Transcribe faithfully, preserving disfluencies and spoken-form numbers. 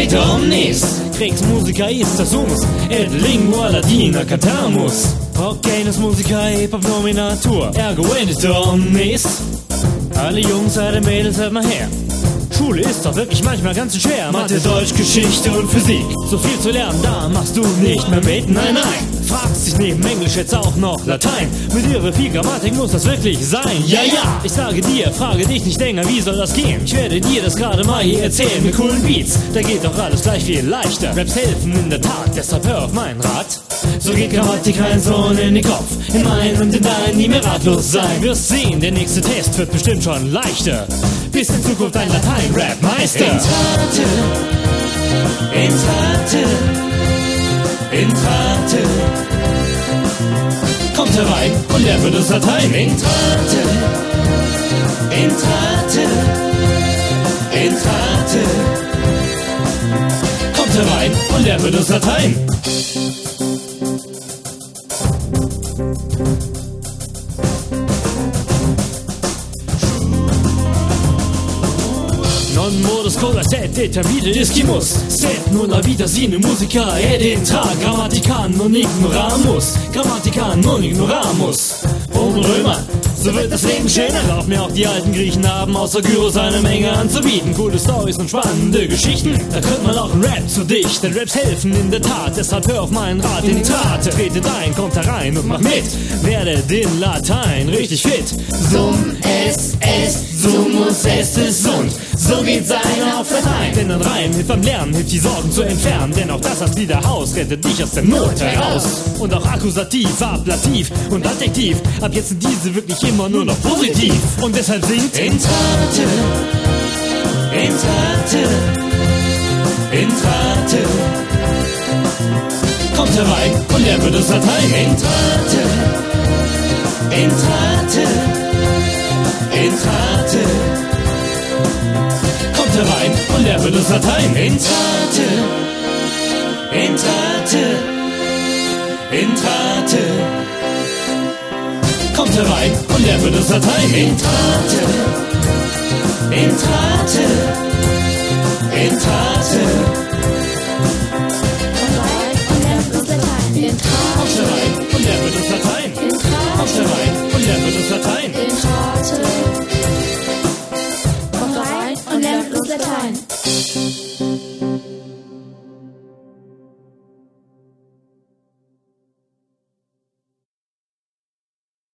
Rete omnis. Rex musica est sumus, et lingua latina cantamus. Hoc genus musica e pop nominatur, ergo venit omnis. Alle Jungs, alle Mädels, hört mal her. Schule ist doch wirklich manchmal ganz schön schwer. Mathe, Deutsch, Geschichte und Physik. So viel zu lernen, da machst du nicht mehr mit. Nein, nein. Fragst dich neben Englisch jetzt auch noch Latein. Mit ihrer viel Grammatik muss das wirklich sein. Ja, ja. Ich sage dir, frage dich nicht länger, wie soll das gehen? Ich werde dir das gerade mal hier erzählen mit coolen Beats. Da geht doch alles gleich viel leichter. Raps helfen in der Tat, deshalb hör auf meinen Rat. So geht Grammatik kein Sohn in den Kopf. In meinen und in deinen nie mehr ratlos sein. Wirst sehen, der nächste Test wird bestimmt schon leichter. Bis in Zukunft ein Latein-Rap-Meister. Intrate, Intrate, Intrate. Kommt herein und lernt für das Latein. Intrate, Intrate, Intrate. Kommt herein und lernt für das Latein. Non modus cola sed determine discimus, sed nulla vita sine musica ed intra grammatican non ignoramus, grammatican non ignoramus. Und Römer, so wird das Leben schöner. Glaub mir, auch die alten Griechen haben außer Gyros eine Menge anzubieten. Coole Storys und spannende Geschichten. Da könnte man auch einen Rap zu dichten. Raps helfen in der Tat, deshalb hör auf meinen Rat. In die Tat, tretet ein, kommt herein und mach mit. Werdet in Latein richtig fit. Sum es est, summus est es und so geht sein auf Latein. Denn ein Reim hilft beim Lernen, hilft die Sorgen zu entfernen. Denn auch das als Liederhaus rettet dich aus der Not heraus. Und auch Akkusativ, Ablativ und Adjektiv. Ab jetzt sind diese wirklich immer nur noch positiv. Und deshalb singt Intrate, Intrate, Intrate. Kommt herein und lernt für das Latein. Intrate, Intrate, Intrate. Kommt herein und lernt für das Latein. Intrate, Intrate, Intrate. Kommt herein und lernt für das Latein. Intrate, Intrate, Intrate. Kommt herein und lernt für das Latein. Kommt herein und lernt für das Latein. Kommt herein.